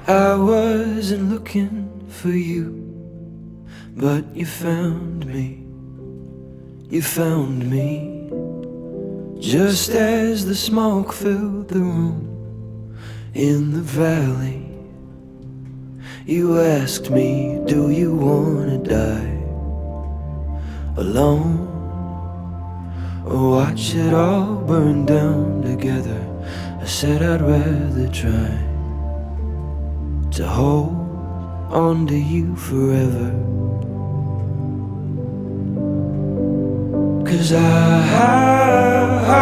I wasn't looking for you, but you found me. You found me. Just as the smoke filled the room in the valley, you asked me, do you wanna die alone, or watch it all burn down together? I said I'd rather try to hold on to you forever. 'Cause I